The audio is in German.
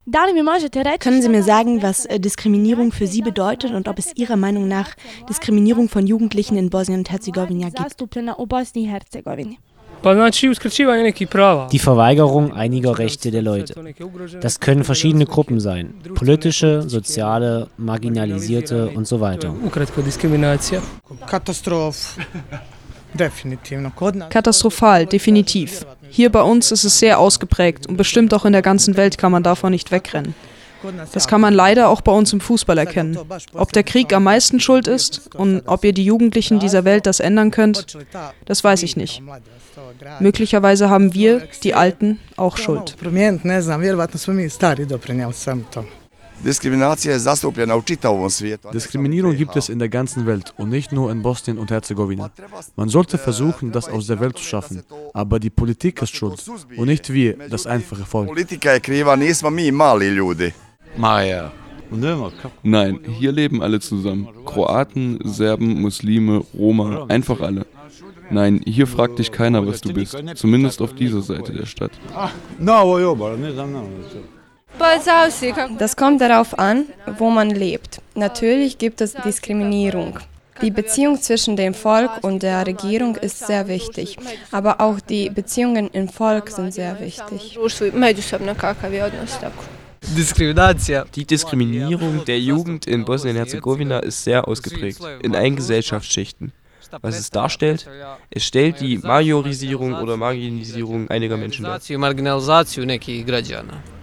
Können Sie mir sagen, was Diskriminierung für Sie bedeutet und ob es Ihrer Meinung nach Diskriminierung von Jugendlichen in Bosnien und Herzegowina gibt? Die Verweigerung einiger Rechte der Leute. Das können verschiedene Gruppen sein. Politische, soziale, marginalisierte und so weiter. Katastrophal, definitiv. Hier bei uns ist es sehr ausgeprägt und bestimmt auch in der ganzen Welt kann man davon nicht wegrennen. Das kann man leider auch bei uns im Fußball erkennen. Ob der Krieg am meisten schuld ist und ob ihr die Jugendlichen dieser Welt das ändern könnt, das weiß ich nicht. Möglicherweise haben wir, die Alten, auch Schuld. Diskriminierung gibt es in der ganzen Welt und nicht nur in Bosnien und Herzegowina. Man sollte versuchen, das aus der Welt zu schaffen. Aber die Politik ist schuld und nicht wir, das einfache Volk. Nein, hier leben alle zusammen. Kroaten, Serben, Muslime, Roma, einfach alle. Nein, hier fragt dich keiner, was du bist. Zumindest auf dieser Seite der Stadt. Das kommt darauf an, wo man lebt. Natürlich gibt es Diskriminierung. Die Beziehung zwischen dem Volk und der Regierung ist sehr wichtig, aber auch die Beziehungen im Volk sind sehr wichtig. Die Diskriminierung der Jugend in Bosnien-Herzegowina ist sehr ausgeprägt, in allen Gesellschaftsschichten. Was es darstellt? Es stellt die Majorisierung oder Marginalisierung einiger Menschen dar.